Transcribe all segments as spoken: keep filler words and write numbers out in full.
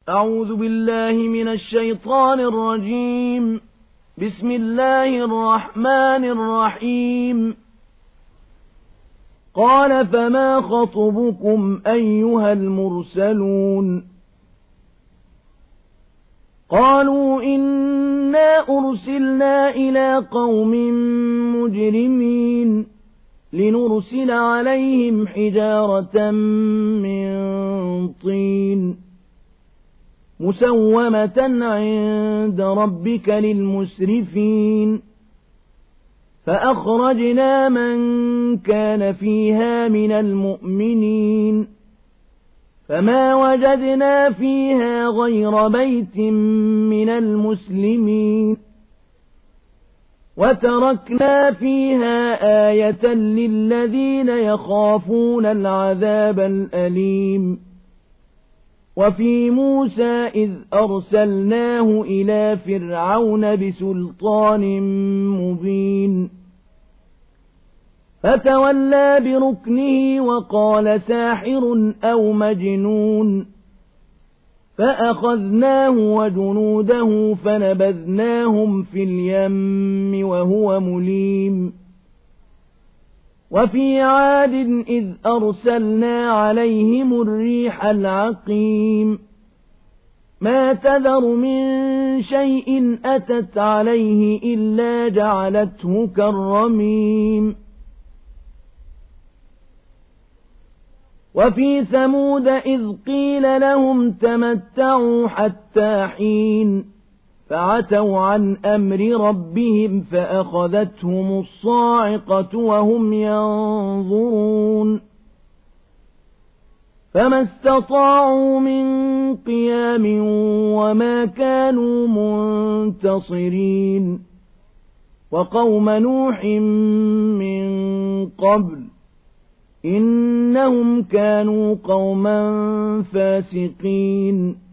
أعوذ بالله من الشيطان الرجيم. بسم الله الرحمن الرحيم. قال فما خطبكم أيها المرسلون؟ قالوا إنا أرسلنا إلى قوم مجرمين لنرسل عليهم حجارة من طين مسومة عند ربك للمسرفين. فأخرجنا من كان فيها من المؤمنين فما وجدنا فيها غير بيت من المسلمين وتركنا فيها آية للذين يخافون العذاب الأليم. وفي موسى إذ أرسلناه إلى فرعون بسلطان مبين فتولى بركنه وقال ساحر أو مجنون فأخذناه وجنوده فنبذناهم في اليم وهو مليم. وفي عاد إذ أرسلنا عليهم الريح العقيم ما تذر من شيء أتت عليه إلا جعلته كالرميم. وفي ثمود إذ قيل لهم تمتعوا حتى حين فعتوا عن أمر ربهم فأخذتهم الصاعقة وهم ينظرون فما استطاعوا من قيام وما كانوا منتصرين. وقوم نوح من قبل إنهم كانوا قوما فاسقين.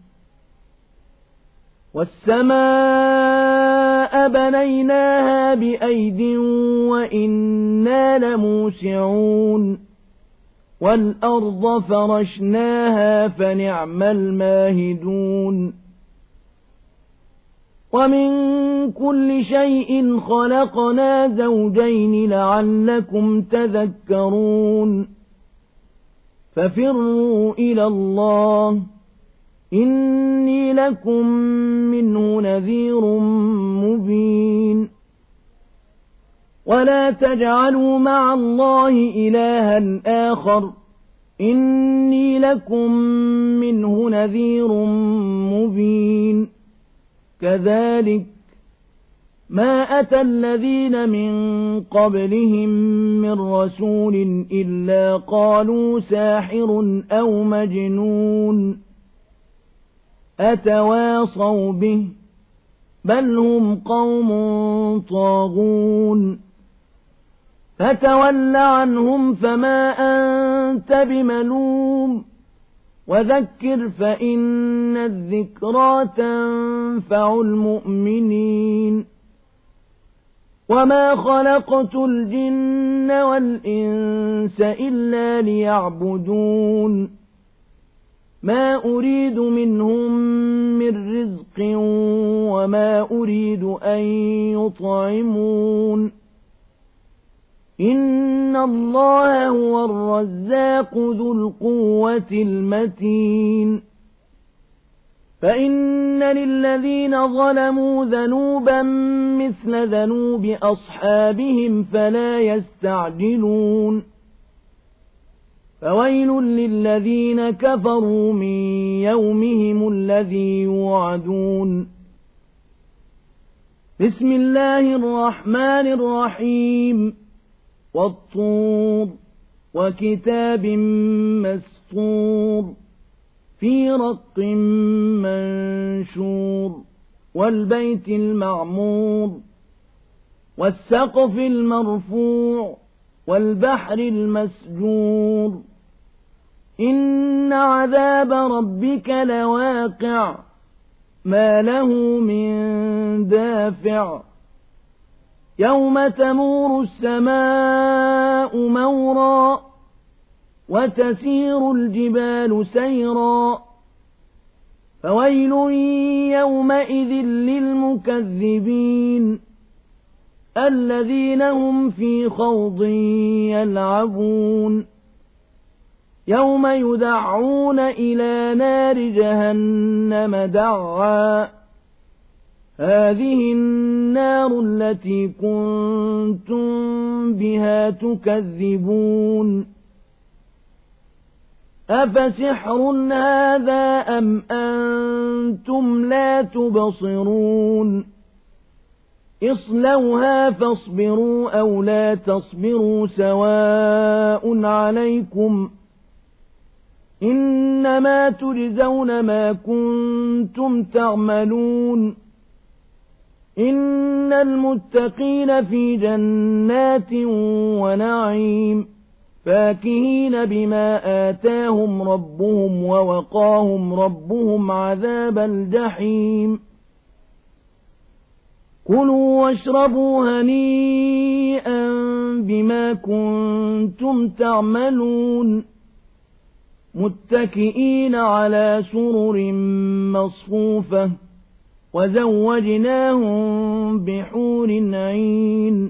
والسماء بنيناها بأيد وإنا لموسعون والأرض فرشناها فنعم الماهدون. ومن كل شيء خلقنا زوجين لعلكم تذكرون. ففروا إلى الله إني لكم منه نذير مبين. ولا تجعلوا مع الله إلها آخر إني لكم منه نذير مبين. كذلك ما أتى الذين من قبلهم من رسول إلا قالوا ساحر أو مجنون أتواصوا به بل هم قوم طاغون. فتول عنهم فما أنت بملوم وذكر فإن الذكرى تنفع المؤمنين. وما خلقت الجن والإنس إلا ليعبدون ما أريد منهم من رزق وما أريد أن يطعمون إن الله هو الرزاق ذو القوة المتين. فإن للذين ظلموا ذنوبا مثل ذنوب أصحابهم فلا يستعجلون. فويل للذين كفروا من يومهم الذي يوعدون. بسم الله الرحمن الرحيم. والطور وكتاب مسطور في رق منشور والبيت المعمور والسقف المرفوع والبحر المسجور. إن عذاب ربك لواقع ما له من دافع. يوم تمور السماء مورا وتسير الجبال سيرا فويل يومئذ للمكذبين الذين هم في خوض يلعبون يوم يدعون إلى نار جهنم دعا هذه النار التي كنتم بها تكذبون أفسحر هذا أم أنتم لا تبصرون اصلوها فاصبروا أو لا تصبروا سواء عليكم إنما تجزون ما كنتم تعملون إن المتقين في جنات ونعيم فاكهين بما آتاهم ربهم ووقاهم ربهم عذاب الجحيم كلوا واشربوا هنيئا بما كنتم تعملون متكئين على سرر مصفوفة وزوجناهم بحور عين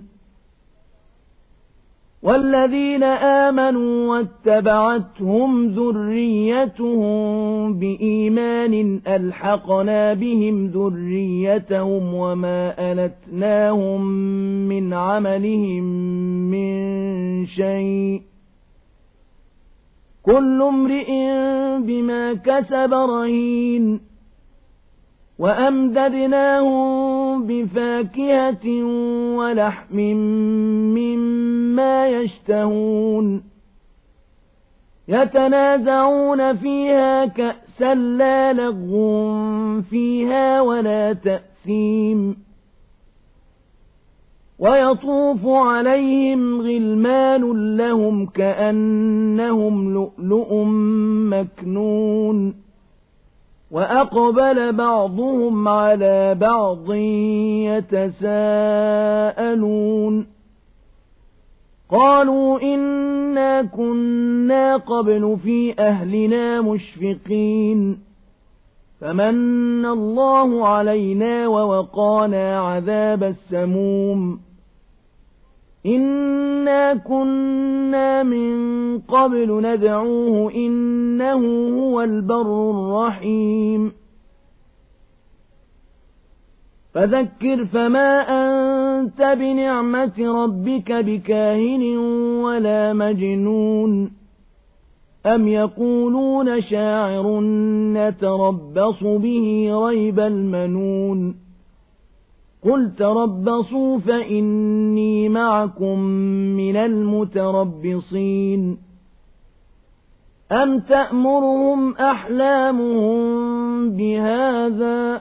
والذين آمنوا واتبعتهم ذريتهم بإيمان ألحقنا بهم ذريتهم وما ألتناهم من عملهم من شيء كل امرئ بما كسب رهين وأمددناهم بفاكهة ولحم مما يشتهون يتنازعون فيها كأسا لا لغو فيها ولا تأثيم ويطوف عليهم غلمان لهم كأنهم لؤلؤ مكنون وأقبل بعضهم على بعض يتساءلون قالوا إنا كنا قبل في أهلنا مشفقين فمن الله علينا ووقانا عذاب السموم إنا كنا من قبل ندعوه إنه هو البر الرحيم فذكر فما أنت بنعمة ربك بكاهن ولا مجنون أم يقولون شاعر نتربص به ريب المنون قل تربصوا فإني معكم من المتربصين أم تأمرهم أحلامهم بهذا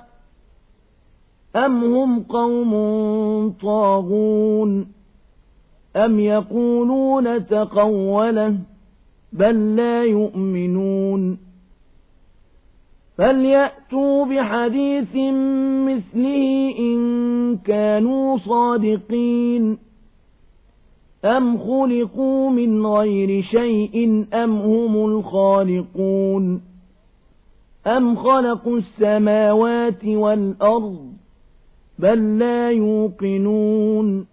أم هم قوم طاغون أم يقولون تقوله بل لا يؤمنون فليأتوا بحديث مثله إن كانوا صادقين أم خلقوا من غير شيء أم هم الخالقون أم خلقوا السماوات والأرض بل لا يوقنون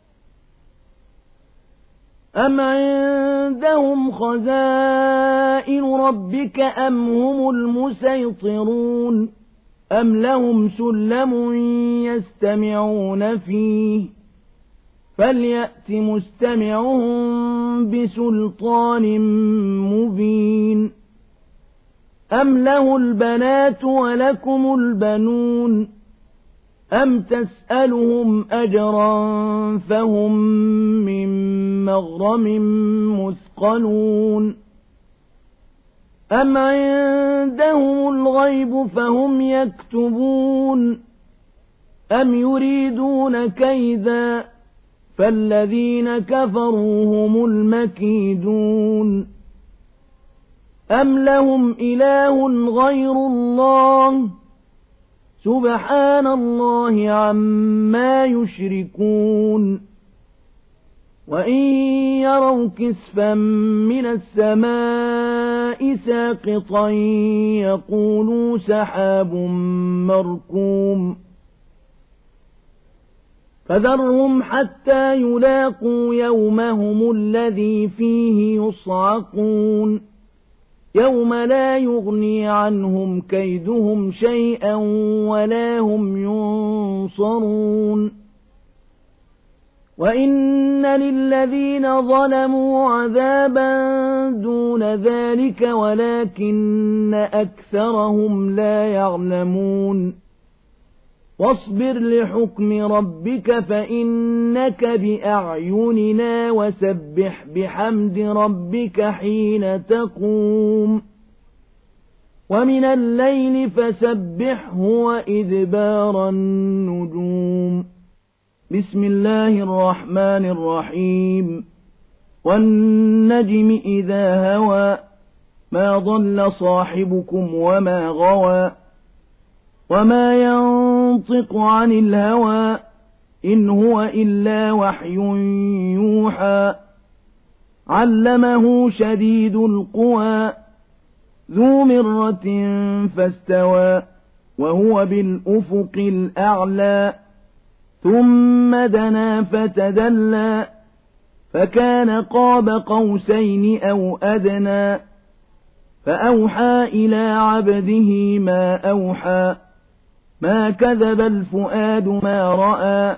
أم عندهم خزائن ربك أم هم المسيطرون أم لهم سلم يستمعون فيه فليأت مستمعهم بسلطان مبين أم له البنات ولكم البنون أم تسألهم أجرا فهم من مغرم مثقلون أم عندهم الغيب فهم يكتبون أم يريدون كيدا فالذين كفروا هم المكيدون أم لهم إله غير الله سبحان الله عما يشركون وإن يروا كسفا من السماء ساقطا يقولوا سحاب مركوم فذرهم حتى يلاقوا يومهم الذي فيه يصعقون يوم لا يغني عنهم كيدهم شيئا ولا هم ينصرون وإن للذين ظلموا عذابا دون ذلك ولكن أكثرهم لا يعلمون واصبر لحكم ربك فإنك بأعيننا وسبح بحمد ربك حين تقوم ومن الليل فسبحه وإدبار النجوم بسم الله الرحمن الرحيم والنجم إذا هوى ما ضل صاحبكم وما غوى وما ينطق عن الهوى إن هو إلا وحي يوحى علمه شديد القوى ذو مرة فاستوى وهو بالأفق الأعلى ثم دنا فتدلى فكان قاب قوسين أو أدنى فأوحى إلى عبده ما أوحى ما كذب الفؤاد ما رأى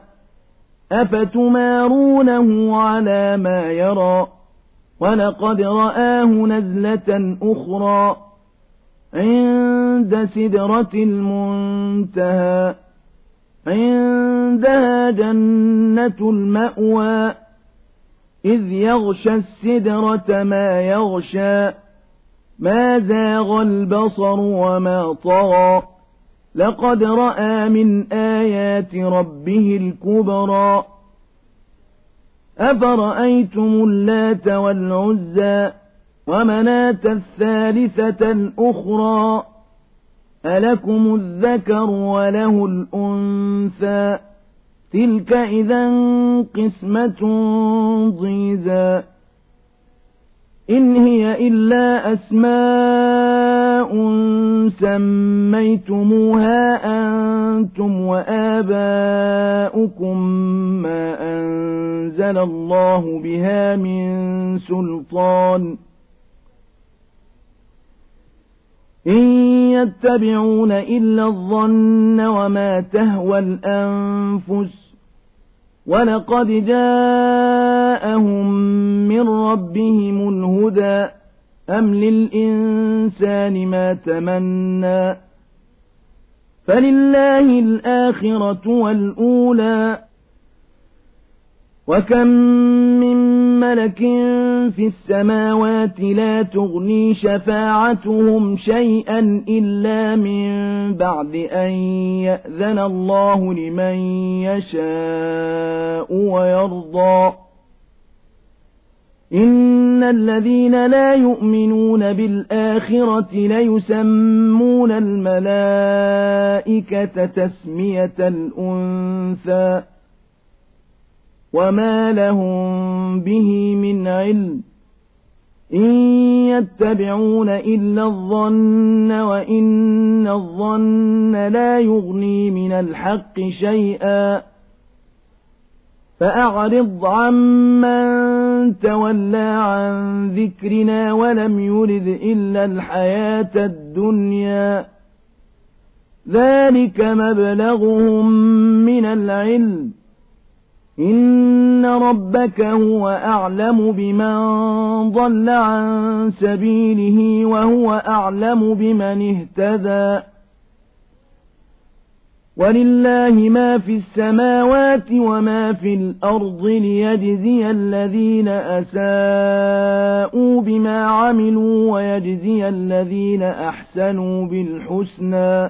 أفتمارونه على ما يرى ولقد رآه نزلة أخرى عند سدرة المنتهى عندها جنة المأوى إذ يغشى السدرة ما يغشى ما زاغ البصر وما طغى لقد رأى من آيات ربه الكبرى أفرأيتم اللات والعزى ومناة الثالثة الأخرى ألكم الذكر وله الأنثى تلك إذا قسمة ضيزى إن هي إلا أسماء سميتموها أنتم وآباؤكم ما أنزل الله بها من سلطان إن يتبعون إلا الظن وما تهوى الأنفس ولقد جاءهم من ربهم الهدى أم للإنسان ما تمنى فلله الآخرة والأولى وكم من ملك في السماوات لا تغني شفاعتهم شيئا إلا من بعد أن يأذن الله لمن يشاء ويرضى إن الذين لا يؤمنون بالآخرة ليسمون الملائكة تسمية الأنثى وما لهم به من علم إن يتبعون إلا الظن وإن الظن لا يغني من الحق شيئا فأعرض عمن تولى عن ذكرنا ولم يرد إلا الحياة الدنيا ذلك مبلغهم من العلم إن ربك هو أعلم بمن ضل عن سبيله وهو أعلم بمن اهتدى ولله ما في السماوات وما في الأرض ليجزي الذين أساءوا بما عملوا ويجزي الذين أحسنوا بالحسنى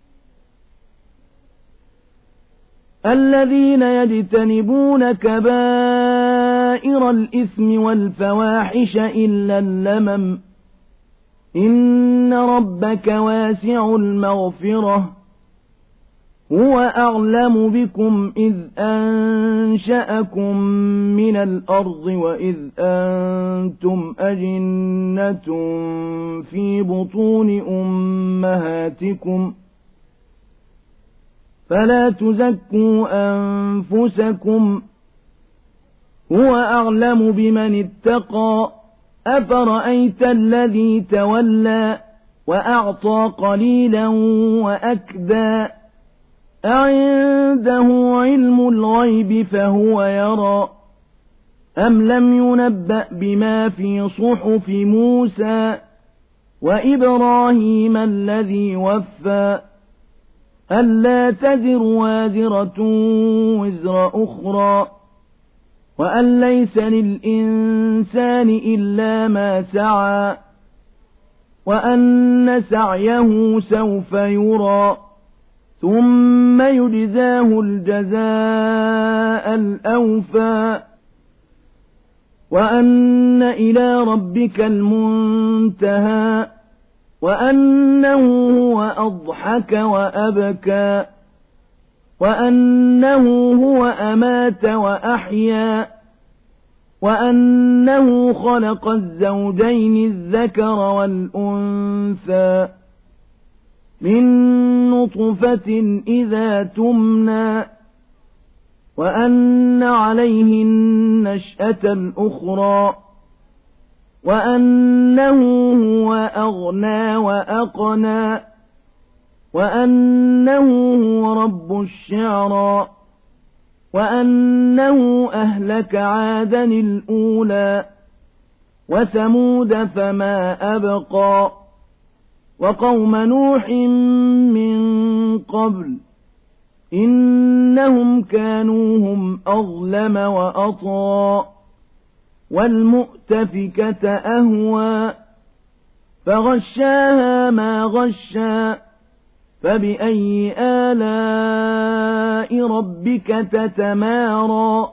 الذين يجتنبون كبائر الإثم والفواحش إلا اللمم إن ربك واسع المغفرة هو أعلم بكم إذ أنشأكم من الأرض وإذ أنتم أجنة في بطون أمهاتكم فلا تزكوا أنفسكم هو أعلم بمن اتقى أفرأيت الذي تولى وأعطى قليلا وأكدى أعنده علم الغيب فهو يرى أم لم ينبأ بما في صحف موسى وإبراهيم الذي وفى ألا تزر وازرة وزر أخرى وأن ليس للإنسان إلا ما سعى وأن سعيه سوف يرى ثم يجزاه الجزاء الأوفى وأن إلى ربك المنتهى وأنه هو أضحك وأبكى وأنه هو أمات وأحيا وأنه خلق الزوجين الذكر والأنثى من نطفة إذا تمنى وأن عليه النشأة الأخرى وأنه هو أغنى وأقنى وأنه هو رب الشعرى وأنه أهلك عادا الأولى وثمود فما أبقى وقوم نوح من قبل إنهم كانوا هم أظلم وأطغى والمؤتفكة أهوى فغشاها ما غشى فبأي آلاء ربك تتمارى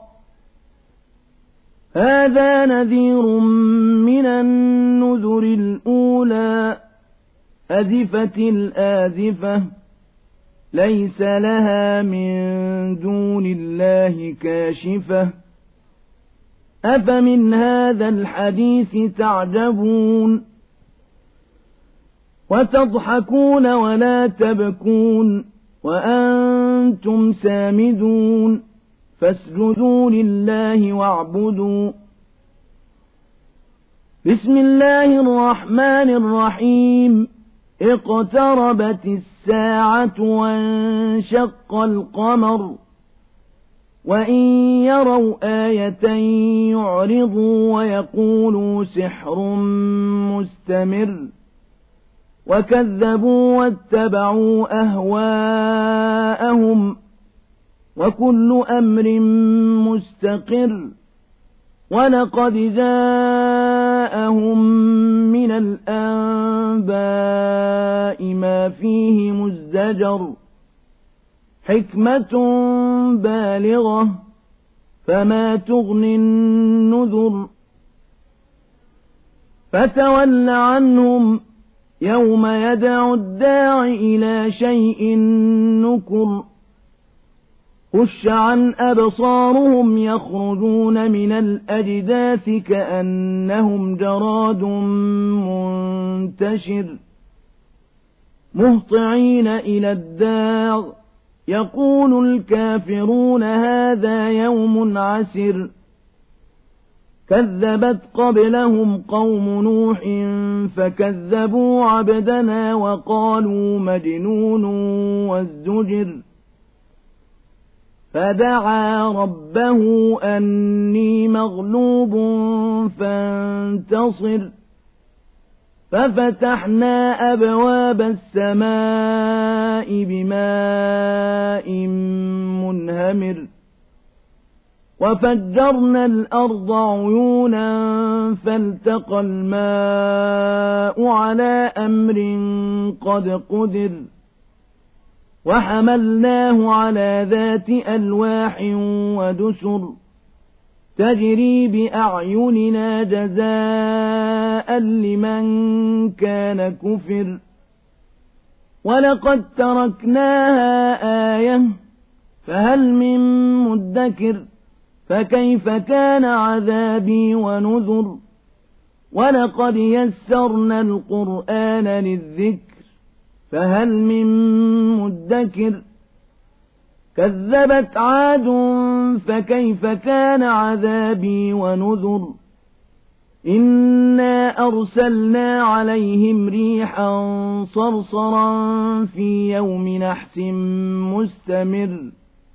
هذا نذير من النذر الأولى أزفت الآزفة ليس لها من دون الله كاشفة أفمن هذا الحديث تعجبون وتضحكون ولا تبكون وأنتم سامدون فاسجدوا لله واعبدوا بسم الله الرحمن الرحيم اقتربت الساعة وانشق القمر وإن يروا آية يعرضوا ويقولوا سحر مستمر وكذبوا واتبعوا أهواءهم وكل أمر مستقر ولقد جاءهم من الأنباء ما فيه مزدجر حكمة بالغة فما تغني النذر فتول عنهم يوم يدعو الداع إلى شيء نكر خش عن أبصارهم يخرجون من الأجداث كأنهم جراد منتشر مهطعين إلى الداع يقول الكافرون هذا يوم عسر كذبت قبلهم قوم نوح فكذبوا عبدنا وقالوا مجنون وازدجر فدعا ربه أني مغلوب فانتصر ففتحنا أبواب السماء بماء منهمر وفجرنا الأرض عيونا فالتقى الماء على أمر قد قدر وحملناه على ذات ألواح ودسر تجري بأعيننا جزاء لمن كان كفر ولقد تركناها آية فهل من مدكر فكيف كان عذابي ونذر ولقد يسرنا القرآن للذكر فهل من مدكر كذبت عاد فكيف كان عذابي ونذر إنا أرسلنا عليهم ريحا صرصرا في يوم نحس مستمر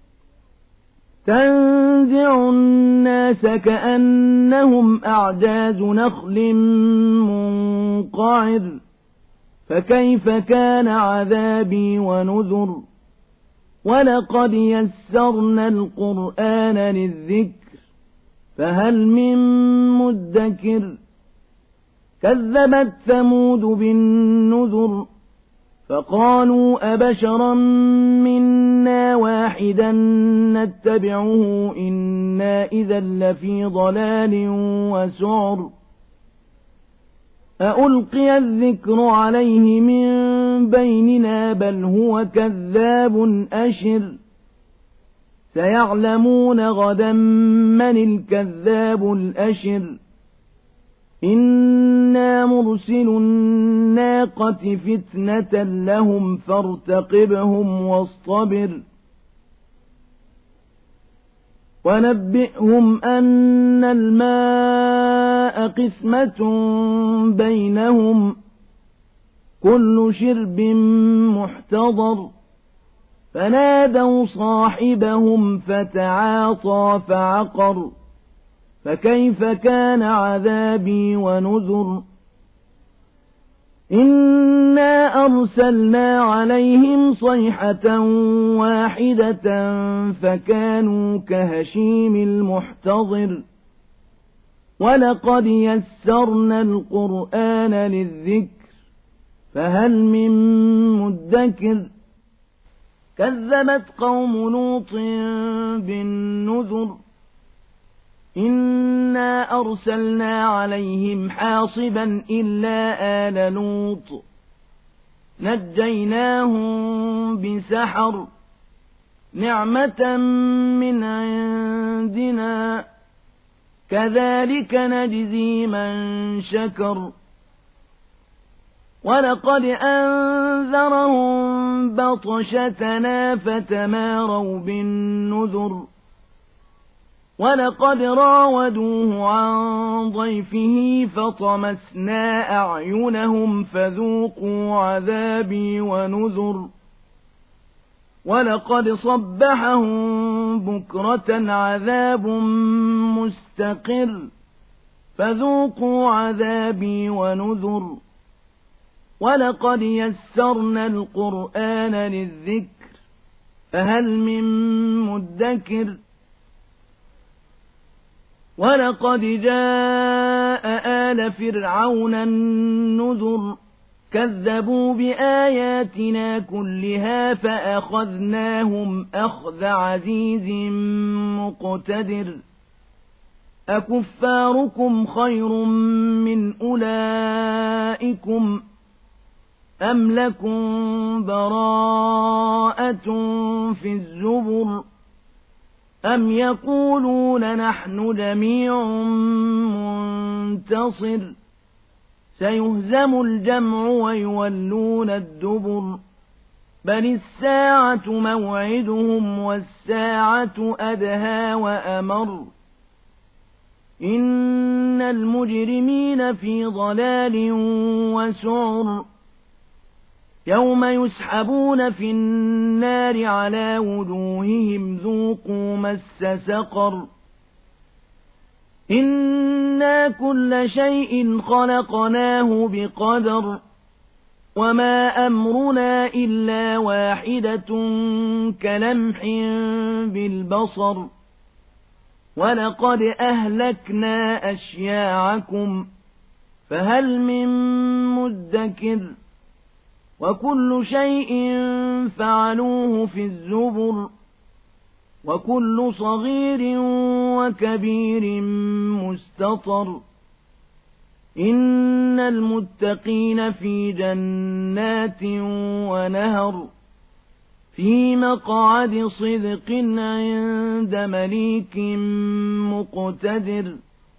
تنزع الناس كأنهم أعجاز نخل منقعر فكيف كان عذابي ونذر ولقد يسرنا القرآن للذكر فهل من مدكر كذبت ثمود بالنذر فقالوا أبشرا منا واحدا نتبعه إنا إذا لفي ضلال وسعر أألقي الذكر عليه من بيننا بل هو كذاب أشر سيعلمون غدا من الكذاب الأشر إنا مرسل الناقة فتنة لهم فارتقبهم واصطبر ونبئهم أن الماء قسمة بينهم كل شرب محتضر فنادوا صاحبهم فتعاطى فعقر فكيف كان عذابي ونذر إنا أرسلنا عليهم صيحة واحدة فكانوا كهشيم المحتضر ولقد يسرنا القرآن للذكر فهل من مدكر كذبت قوم لوط بالنذر إنا أرسلنا عليهم حاصبا إلا آل لوط نجيناهم بسحر نعمة من عندنا كذلك نجزي من شكر ولقد أنذرهم بطشتنا فتماروا بالنذر ولقد راودوه عن ضيفه فطمسنا أعينهم فذوقوا عذابي ونذر ولقد صبحهم بكرة عذاب مستقر فذوقوا عذابي ونذر ولقد يسرنا القرآن للذكر فهل من مدكر ولقد جاء آل فرعون النذر كذبوا بآياتنا كلها فأخذناهم أخذ عزيز مقتدر أكفاركم خير من أولئكم أم لكم براءة في الزبر أم يقولون نحن جميع منتصر سيهزم الجمع ويولون الدبر بل الساعة موعدهم والساعة أدهى وأمر إن المجرمين في ضلال وسعر يوم يسحبون في النار على وجوههم ذوقوا مس سقر إنا كل شيء خلقناه بقدر وما أمرنا إلا واحدة كلمح بالبصر ولقد أهلكنا أشياعكم فهل من مدكر وكل شيء فعلوه في الزبر وكل صغير وكبير مستطر إن المتقين في جنات ونهر في مقعد صدق عند مليك مقتدر.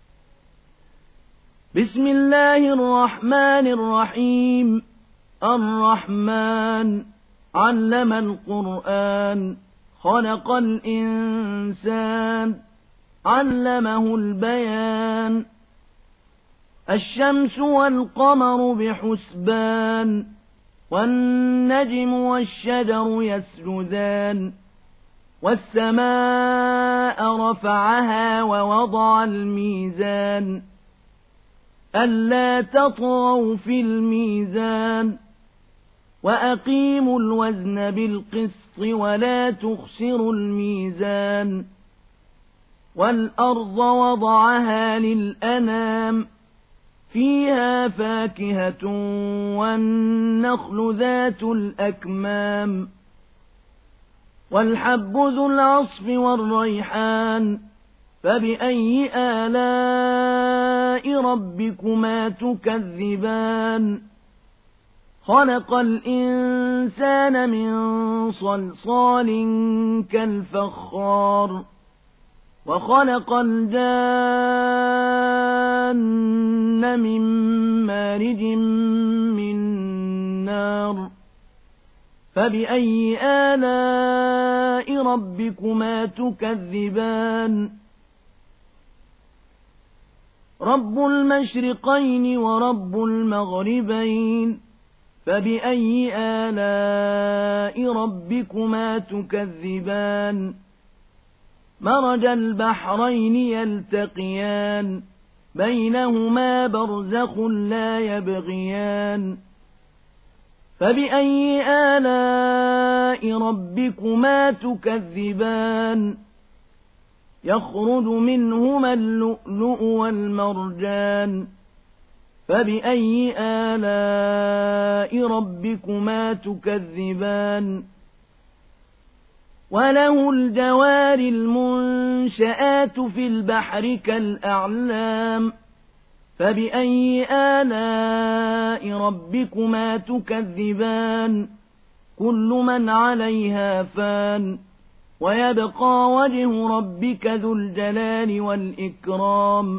بسم الله الرحمن الرحيم. الرحمن علم القرآن خلق الإنسان علمه البيان. الشمس والقمر بحسبان والنجم والشجر يسجدان والسماء رفعها ووضع الميزان ألا تطغوا في الميزان وأقيموا الوزن بالقسط ولا تخسروا الميزان. والأرض وضعها للأنام فيها فاكهة والنخل ذات الأكمام والحب ذو العصف والريحان فبأي آلاء ربكما تكذبان. خلق الإنسان من صلصال كالفخار وخلق الجان من مارج من نار فبأي آلاء ربكما تكذبان. رب المشرقين ورب المغربين فبأي آلاء ربكما تكذبان. مرج البحرين يلتقيان بينهما برزخ لا يبغيان فبأي آلاء ربكما تكذبان. يخرج منهما اللؤلؤ والمرجان فبأي آلاء ربكما تكذبان. وله الجوار المنشآت في البحر كالأعلام فبأي آلاء ربكما تكذبان. كل من عليها فان ويبقى وجه ربك ذو الجلال والإكرام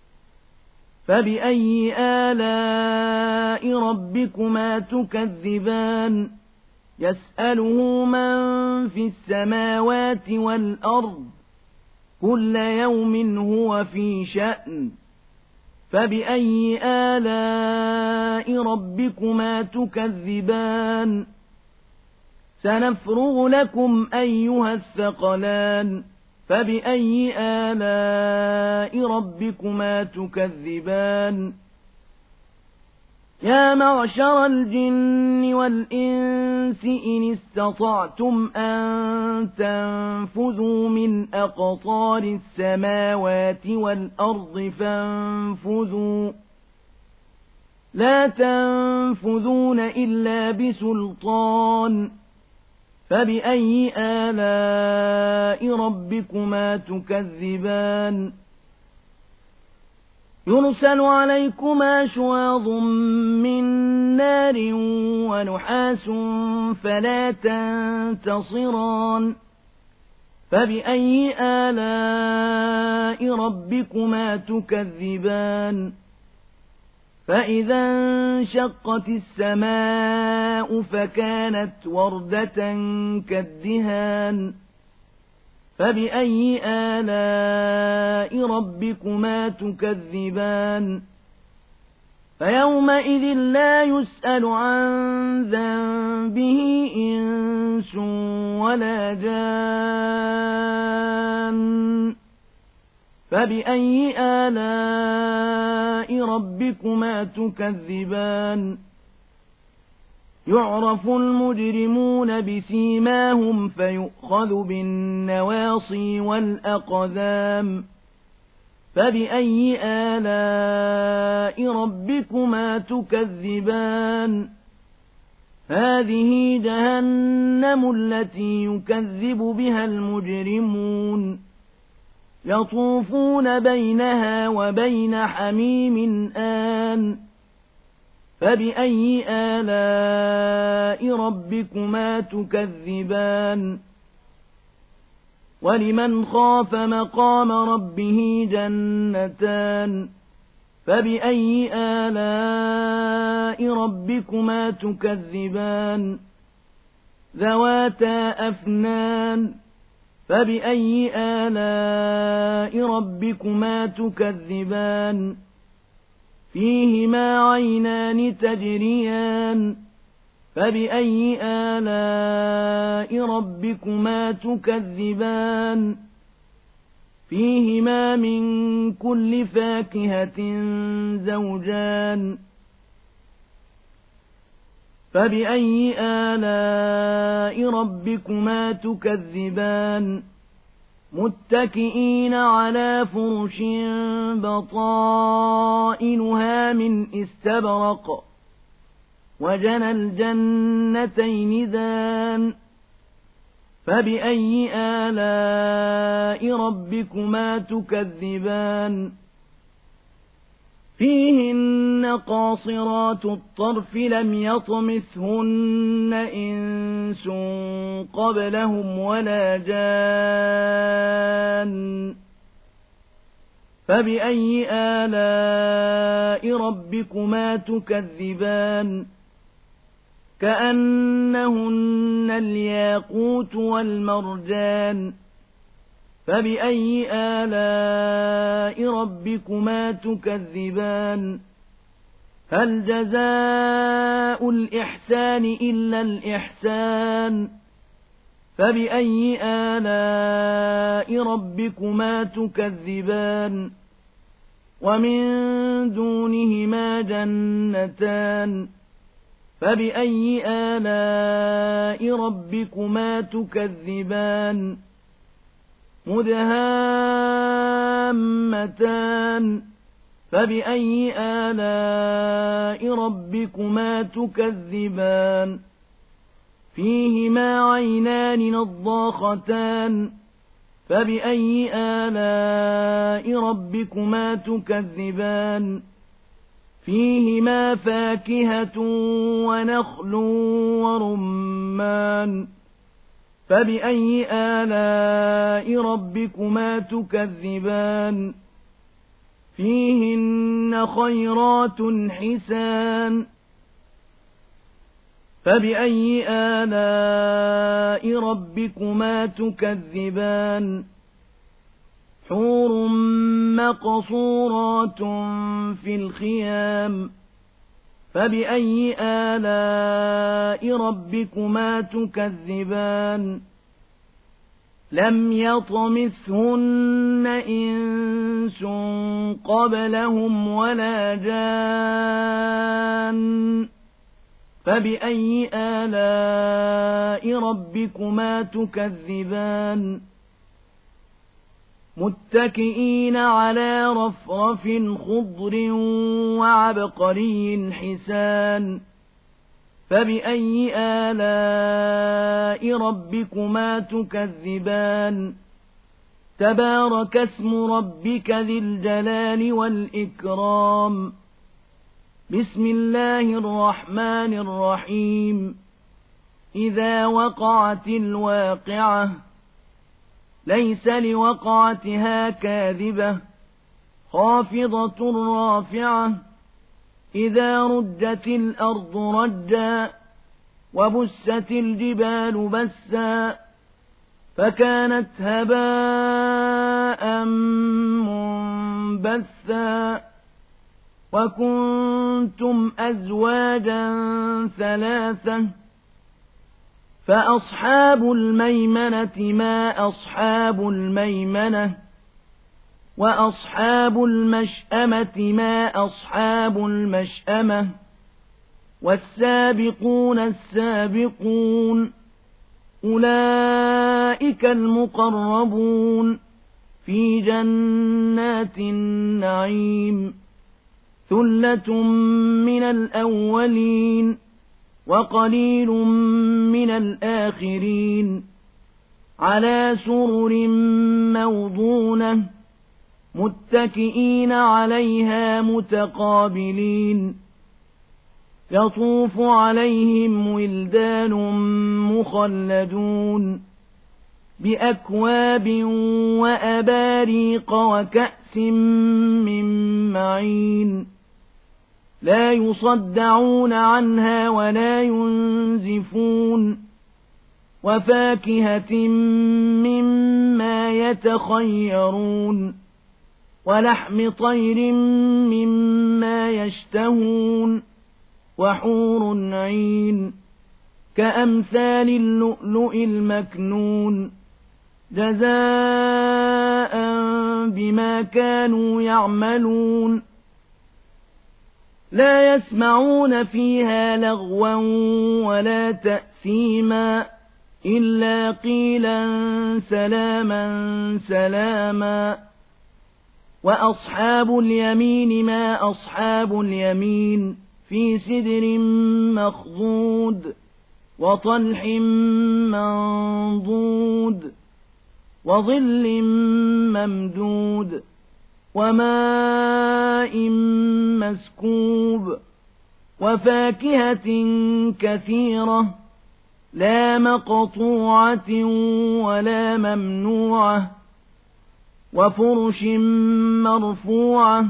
فبأي آلاء ربكما تكذبان. يسأله من في السماوات والأرض كل يوم هو في شأن فبأي آلاء ربكما تكذبان. سنفرغ لكم أيها الثقلان فبأي آلاء ربكما تكذبان. يا معشر الجن والإنس إن استطعتم أن تنفذوا من أقطار السماوات والأرض فانفذوا لا تنفذون إلا بسلطان فبأي آلاء ربكما تكذبان. يرسل عليكما شواظ من نار ونحاس فلا تنتصران فبأي آلاء ربكما تكذبان. فإذا انشقت السماء فكانت وردة كالدهان فبأي آلاء ربكما تكذبان. فيومئذ لا يسأل عن ذنبه إنس ولا جان فبأي آلاء ربكما تكذبان. يعرف المجرمون بسيماهم فيؤخذ بالنواصي والأقدام فبأي آلاء ربكما تكذبان. هذه جهنم التي يكذب بها المجرمون يطوفون بينها وبين حميم آن فبأي آلاء ربكما تكذبان ولمن خاف مقام ربه جنتان فبأي آلاء ربكما تكذبان ذواتا أفنان فبأي آلاء ربكما تكذبان فيهما عينان تجريان فبأي آلاء ربكما تكذبان فيهما من كل فاكهة زوجان فبأي آلاء ربكما تكذبان متكئين على فرش بطائنها من استبرق وجنى الجنتين دان فبأي آلاء ربكما تكذبان فيهن قاصرات الطرف لم يطمثهن إنس قبلهم ولا جان فبأي آلاء ربكما تكذبان كأنهن الياقوت والمرجان فبأي آلاء ربكما تكذبان هل جزاء الإحسان إلا الإحسان فبأي آلاء ربكما تكذبان ومن دونهما جنتان فبأي آلاء ربكما تكذبان مدهامتان فبأي آلاء ربكما تكذبان فيهما عينان نضاختان فبأي آلاء ربكما تكذبان فيهما فاكهة ونخل ورمان فبأي آلاء ربكما تكذبان فيهن خيرات حسان فبأي آلاء ربكما تكذبان حور مقصورات في الخيام فبأي آلاء ربكما تكذبان لم يطمثهن إنس قبلهم ولا جان فبأي آلاء ربكما تكذبان متكئين على رفرف خضر وعبقري حسان فبأي آلاء ربكما تكذبان تبارك اسم ربك ذي الجلال والإكرام بسم الله الرحمن الرحيم إذا وقعت الواقعة ليس لوقعتها كاذبة خافضة رافعة إذا رجت الأرض رجا وبست الجبال بسا فكانت هباء منبثا وكنتم أزواجا ثلاثة فأصحاب الميمنة ما أصحاب الميمنة وأصحاب المشأمة ما أصحاب المشأمة والسابقون السابقون أولئك المقربون في جنات النعيم ثلة من الأولين وقليل من الآخرين على سرر موضونة متكئين عليها متقابلين يطوف عليهم ولدان مخلدون بأكواب وأباريق وكأس من معين لا يصدعون عنها ولا ينزفون وفاكهة مما يتخيرون ولحم طير مما يشتهون وحور عين كأمثال اللؤلؤ المكنون جزاء بما كانوا يعملون لا يسمعون فيها لغوا ولا تأثيما إلا قيلا سلاما سلاما وأصحاب اليمين ما أصحاب اليمين في سدر مخضود وطلح منضود وظل ممدود وماء مسكوب وفاكهة كثيرة لا مقطوعة ولا ممنوعة وفرش مرفوعة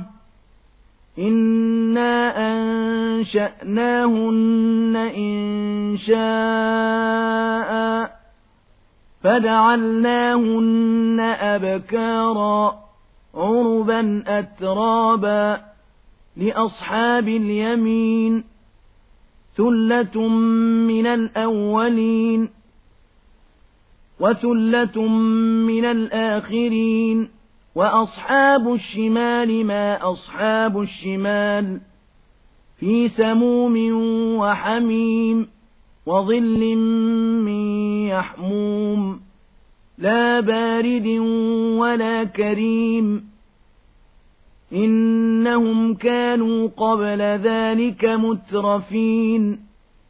إنا أنشأناهن إنشاء فجعلناهن أبكارا عربا أترابا لأصحاب اليمين ثلة من الأولين وثلة من الآخرين وأصحاب الشمال ما أصحاب الشمال في سموم وحميم وظل من يحموم لا بارد ولا كريم إنهم كانوا قبل ذلك مترفين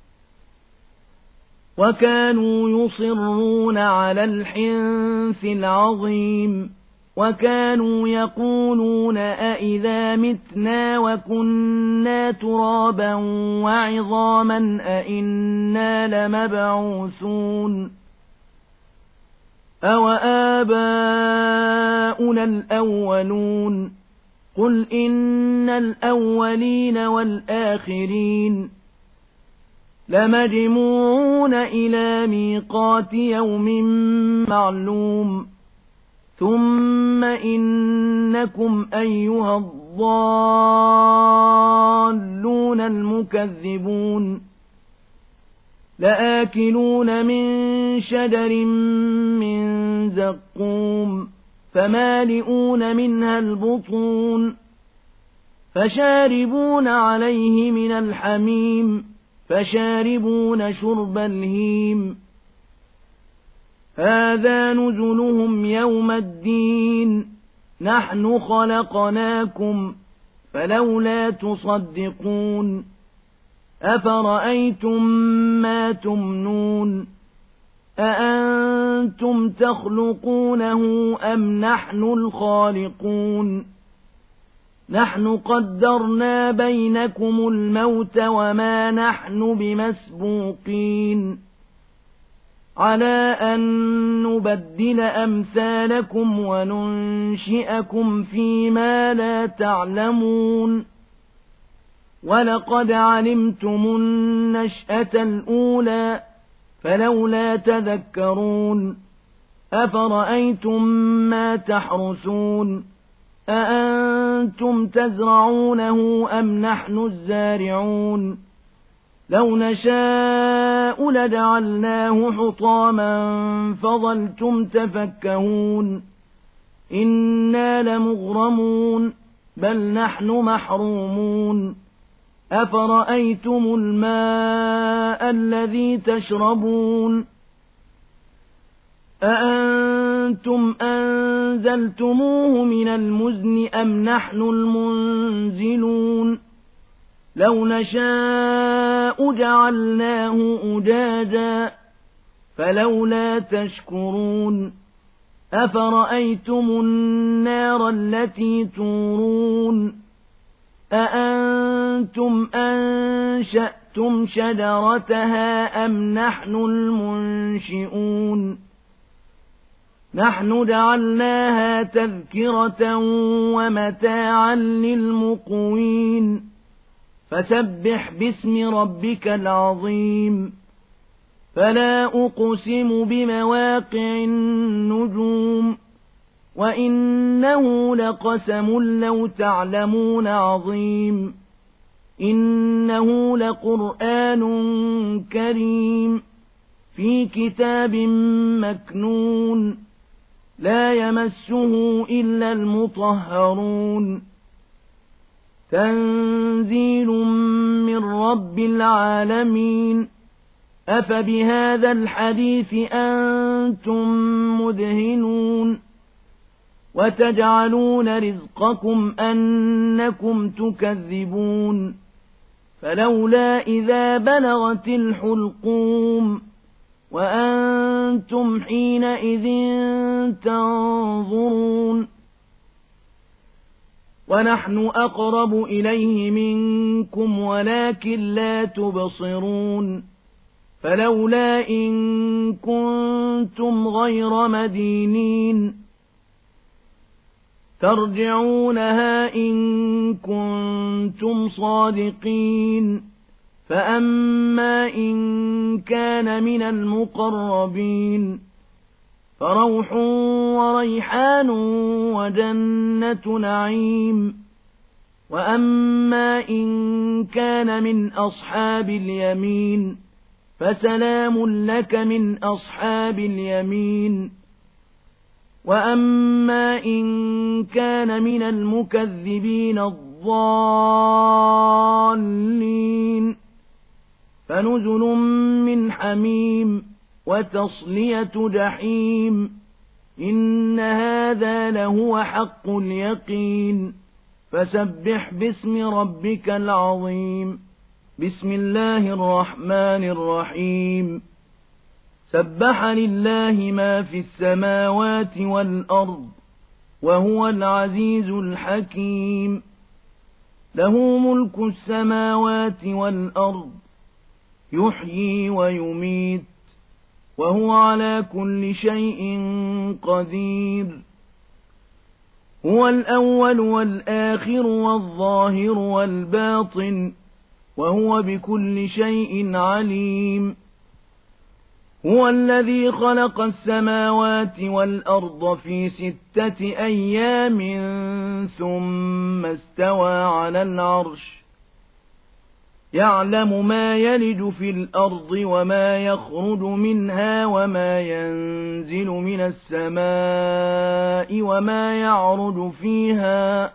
وكانوا يصرون على الحنث العظيم وكانوا يقولون أئذا متنا وكنا ترابا وعظاما أئنا لمبعوثون أوآباؤنا الأولون قل إن الأولين والآخرين لمجموعون إلى ميقات يوم معلوم ثم إنكم أيها الضالون المكذبون لآكلون من شجر من زقوم فمالئون منها البطون فشاربون عليه من الحميم فشاربون شرب الهيم هذا نزلهم يوم الدين نحن خلقناكم فلولا تصدقون أفرأيتم ما تمنون أأنتم تخلقونه أم نحن الخالقون نحن قدرنا بينكم الموت وما نحن بمسبوقين على أن نبدل أمثالكم وننشئكم فيما لا تعلمون ولقد علمتم النشأة الأولى فلولا تذكرون أفرأيتم ما تحرثون أأنتم تزرعونه أم نحن الزارعون لو نشاء لجعلناه حطاما فظلتم تفكهون إنا لمغرمون بل نحن محرومون أفرأيتم الماء الذي تشربون أأنتم أنزلتموه من المزن أم نحن المنزلون لو نشاء جعلناه أجاجا فلولا تشكرون أفرأيتم النار التي تورون أأنتم أنشأتم شجرتها أم نحن المنشئون نحن جعلناها تذكرة ومتاعا للمقوين فسبح باسم ربك العظيم فلا أقسم بمواقع النجوم وإنه لقسم لو تعلمون عظيم إنه لقرآن كريم في كتاب مكنون لا يمسه إلا المطهرون تنزيل من رب العالمين أفبهذا الحديث أنتم مدهنون وتجعلون رزقكم أنكم تكذبون فلولا إذا بلغت الحلقوم وأنتم حينئذ تنظرون ونحن أقرب إليه منكم ولكن لا تبصرون فلولا إن كنتم غير مدينين ترجعونها إن كنتم صادقين فأما إن كان من المقربين فروح وريحان وجنة نعيم وأما إن كان من أصحاب اليمين فسلام لك من أصحاب اليمين وأما إن كان من المكذبين الضالين فنزل من حميم وتصلية جحيم إن هذا لهو حق اليقين فسبح باسم ربك العظيم بسم الله الرحمن الرحيم سبح لله ما في السماوات والأرض وهو العزيز الحكيم له ملك السماوات والأرض يحيي ويميت وهو على كل شيء قدير هو الأول والآخر والظاهر والباطن وهو بكل شيء عليم هو الذي خلق السماوات والأرض في ستة أيام ثم استوى على العرش يعلم ما يلج في الأرض وما يخرج منها وما ينزل من السماء وما يعرج فيها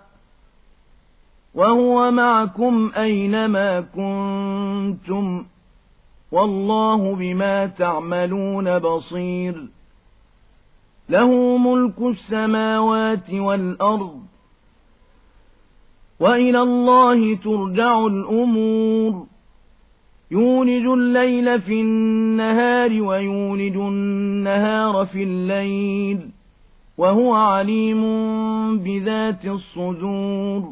وهو معكم أينما كنتم والله بما تعملون بصير له ملك السماوات والأرض وإلى الله ترجع الأمور يولج الليل في النهار ويولج النهار في الليل وهو عليم بذات الصدور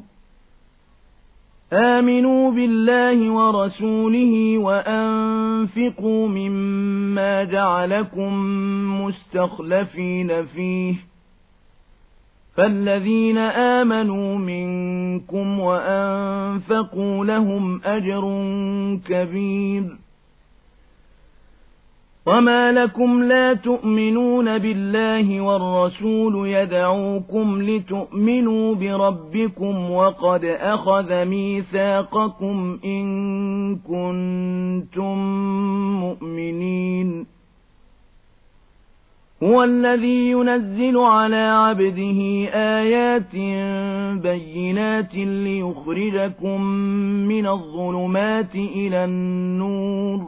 آمنوا بالله ورسوله وأنفقوا مما جعلكم مستخلفين فيه فالذين آمنوا منكم وأنفقوا لهم أجر كبير وما لكم لا تؤمنون بالله والرسول يدعوكم لتؤمنوا بربكم وقد أخذ ميثاقكم إن كنتم مؤمنين هو الذي ينزل على عبده آيات بينات ليخرجكم من الظلمات إلى النور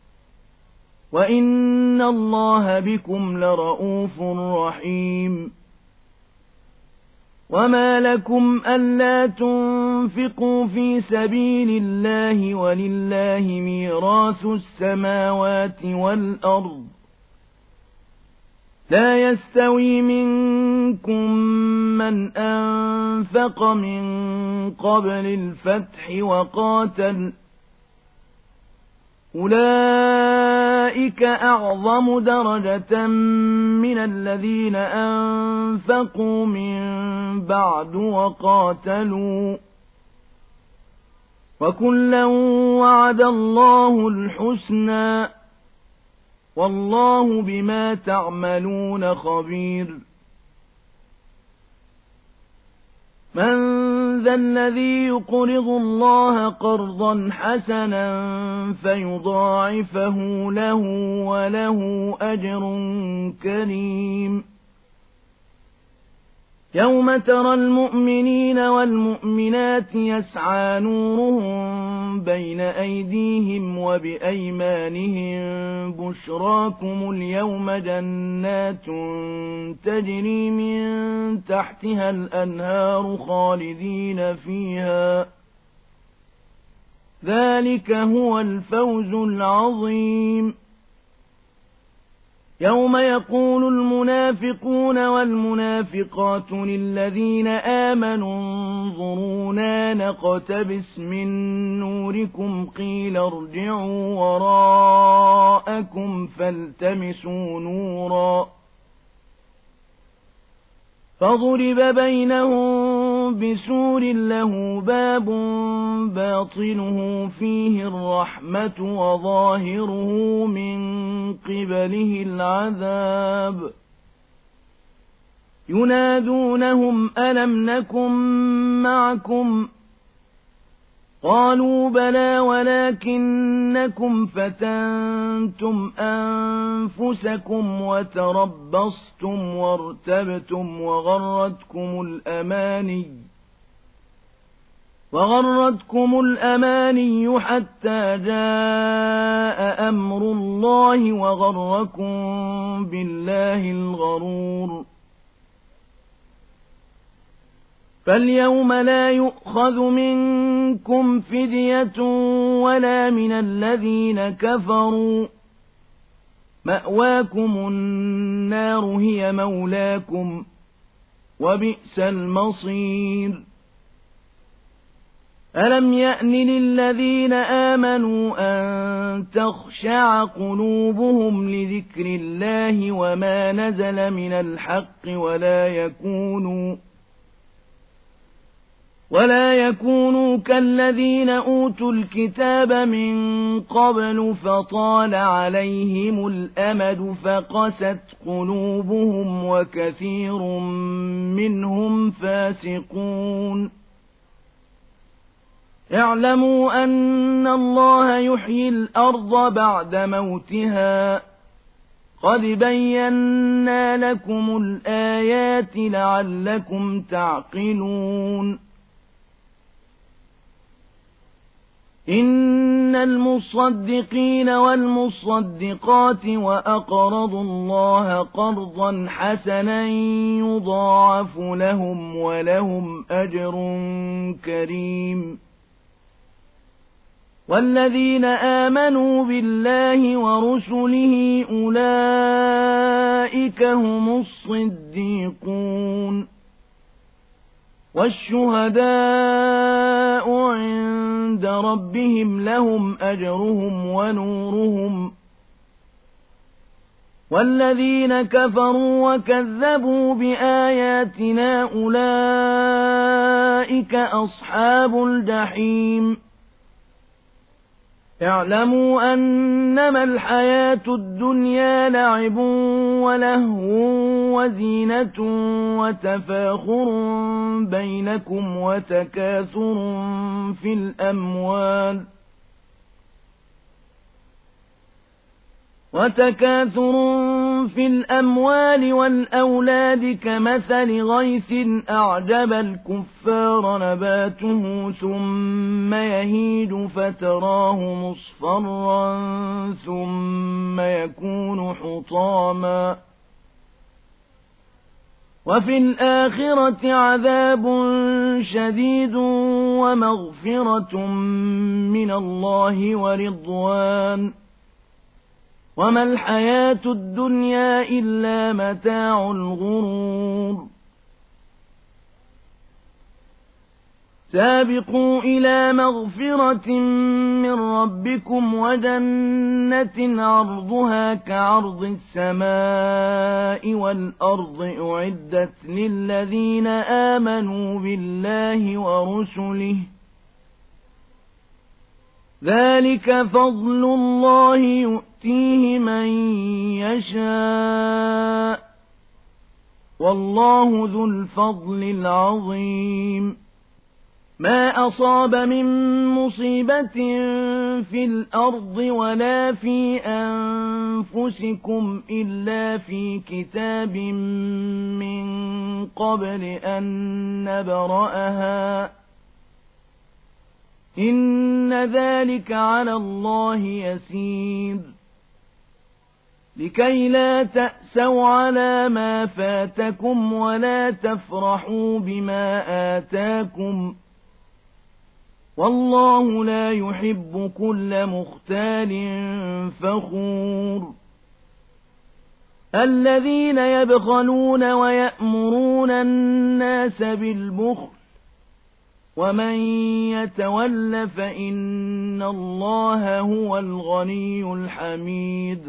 وإن الله بكم لرءوف رحيم وما لكم ألا تنفقوا في سبيل الله ولله ميراث السماوات والأرض لا يستوي منكم من أنفق من قبل الفتح وقاتل أولئك أعظم درجة من الذين أنفقوا من بعد وقاتلوا وكلا وعد الله الحسنى والله بما تعملون خبير من ذا الذي يقرض الله قرضا حسنا فيضاعفه له وله أجر كريم يوم ترى المؤمنين والمؤمنات يسعى نورهم بين أيديهم وبأيمانهم بشراكم اليوم جنات تجري من تحتها الأنهار خالدين فيها ذلك هو الفوز العظيم يوم يقول المنافقون والمنافقات للذين آمنوا انظرونا نقتبس من نوركم قيل ارجعوا وراءكم فالتمسوا نورا فضرب بينهم بسور له باب باطنه فيه الرحمة وظاهره من قبله العذاب ينادونهم ألم نكن معكم قالوا بلى ولكنكم فتنتم أنفسكم وتربصتم وارتبتم وغرتكم الأماني وغرتكم الأماني حتى جاء أمر الله وغركم بالله الغرور فاليوم لا يؤخذ منكم فدية ولا من الذين كفروا مأواكم النار هي مولاكم وبئس المصير ألم يأن للذين آمنوا أن تخشع قلوبهم لذكر الله وما نزل من الحق ولا يكونوا ولا يكونوا كالذين أوتوا الكتاب من قبل فطال عليهم الأمد فقست قلوبهم وكثير منهم فاسقون اعلموا أن الله يحيي الأرض بعد موتها قد بينا لكم الآيات لعلكم تعقلون إن المصدقين والمصدقات وأقرضوا الله قرضا حسنا يضاعف لهم ولهم أجر كريم والذين آمنوا بالله ورسله أولئك هم الصديقون والشهداء عند ربهم لهم أجرهم ونورهم والذين كفروا وكذبوا بآياتنا أولئك أصحاب الجحيم اعلموا أنما الحياة الدنيا لعب ولهو وزينة وتفاخر بينكم وتكاثر في الأموال وتكاثر في الأموال والأولاد كمثل غيث أعجب الكفار نباته ثم يهيج فتراه مصفرا ثم يكون حطاما وفي الآخرة عذاب شديد ومغفرة من الله ورضوان وما الحياة الدنيا إلا متاع الغرور سابقوا إلى مغفرة من ربكم وجنة عرضها كعرض السماء والأرض أعدت للذين آمنوا بالله ورسله ذلك فضل الله يؤتيه من يشاء والله ذو الفضل العظيم ما أصاب من مصيبة في الأرض ولا في أنفسكم إلا في كتاب من قبل أن نبرأها إن ذلك على الله يسير لكي لا تأسوا على ما فاتكم ولا تفرحوا بما آتاكم والله لا يحب كل مختال فخور الذين يبخلون ويأمرون الناس بالبخل ومن يتول فإن الله هو الغني الحميد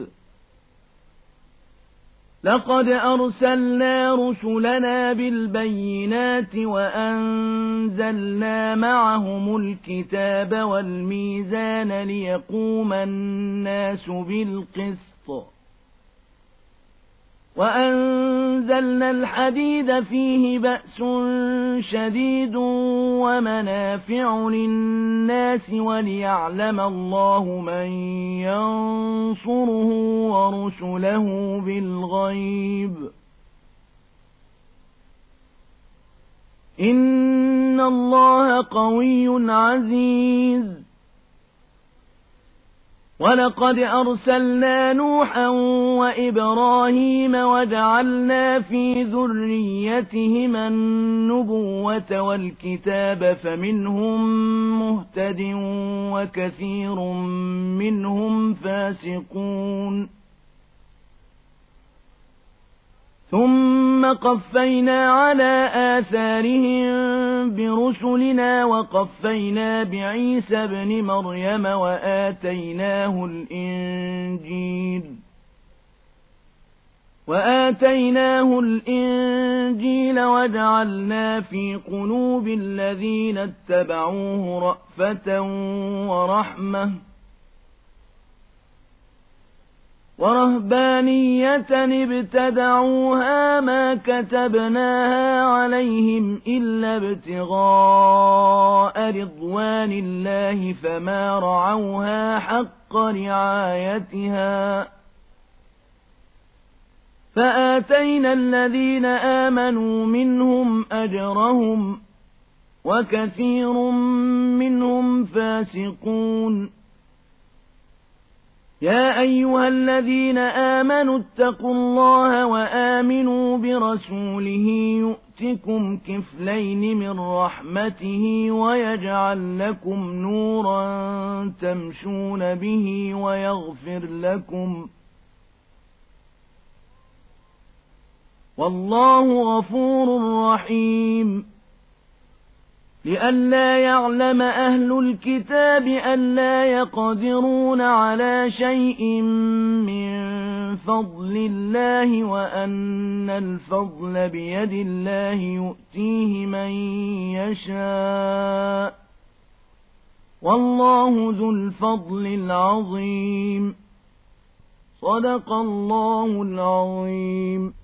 لقد أرسلنا رسلنا بالبينات وأنزلنا معهم الكتاب والميزان ليقوم الناس بالقسط وأنزلنا الحديد فيه بأس شديد ومنافع للناس وليعلم الله من ينصره ورسله بالغيب إن الله قوي عزيز ولقد أرسلنا نوحا وإبراهيم وجعلنا في ذريتهما النبوة والكتاب فمنهم مهتد وكثير منهم فاسقون ثم قفينا على آثارهم برسلنا وقفينا بعيسى ابن مريم وآتيناه الإنجيل وآتيناه الإنجيل وجعلنا في قلوب الذين اتبعوه رأفة ورحمة ورهبانية ابتدعوها ما كتبناها عليهم إلا ابتغاء رضوان الله فما رعوها حق رعايتها فآتينا الذين آمنوا منهم أجرهم وكثير منهم فاسقون يا أيها الذين آمنوا اتقوا الله وآمنوا برسوله يؤتكم كفلين من رحمته ويجعل لكم نورا تمشون به ويغفر لكم والله غفور رحيم لئلا يعلم أهل الكتاب ألا يقدرون على شيء من فضل الله وأن الفضل بيد الله يؤتيه من يشاء والله ذو الفضل العظيم صدق الله العظيم.